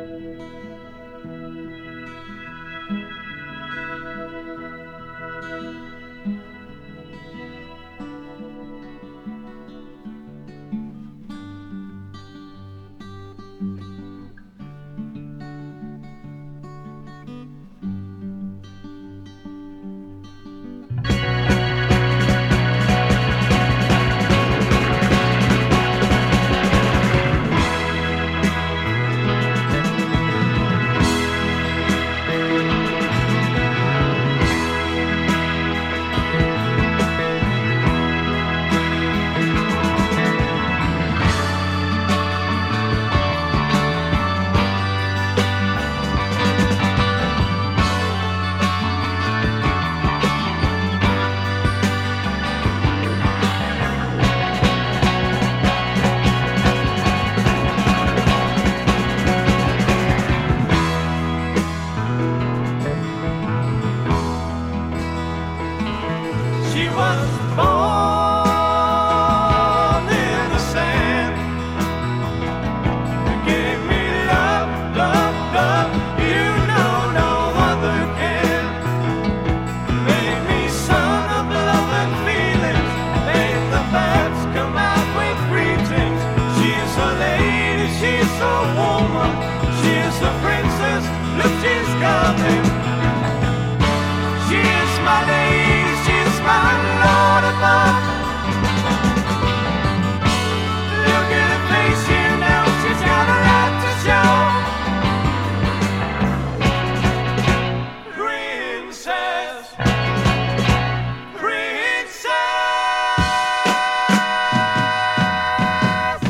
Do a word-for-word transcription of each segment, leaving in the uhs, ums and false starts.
She was born in the sand. You gave me love, love, love. You know no other can. Made me son of love and feelings. Made the birds come out with greetings. She's a lady, she's a woman. She's a princess, look, she's coming. She is my lady, she's my Lord above. Look at her face, you know she's got a lot to show. Princess, princess.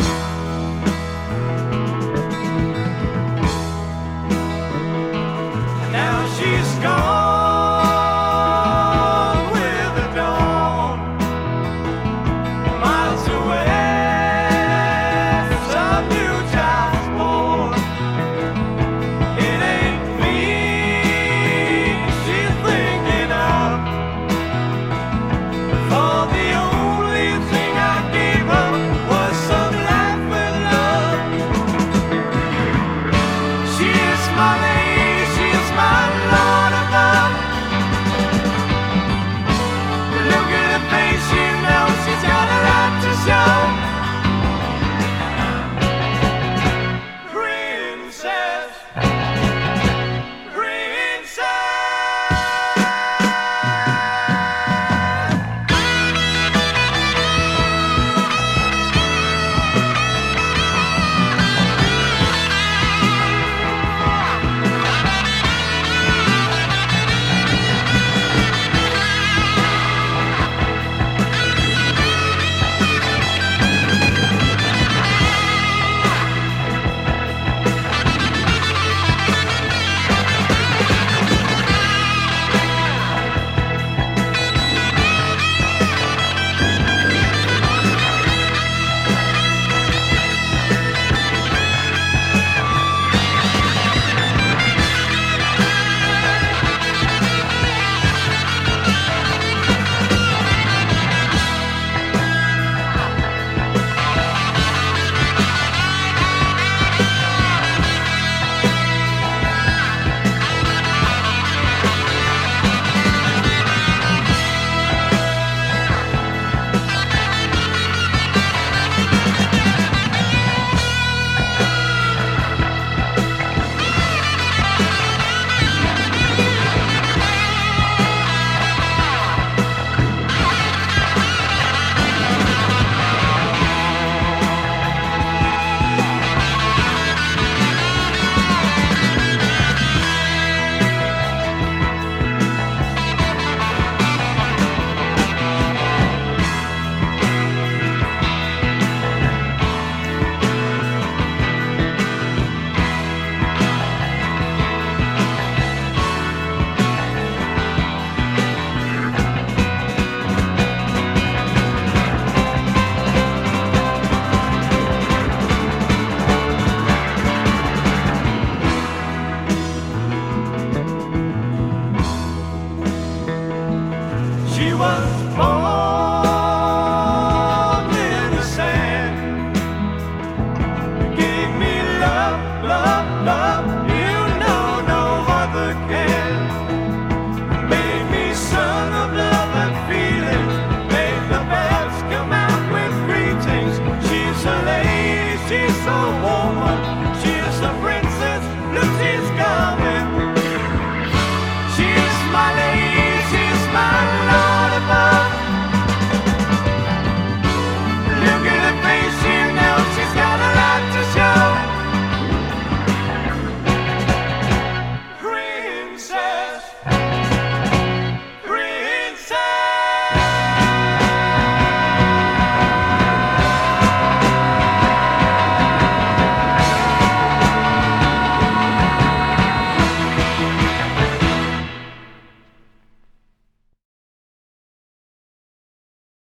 Now she's gone. She was born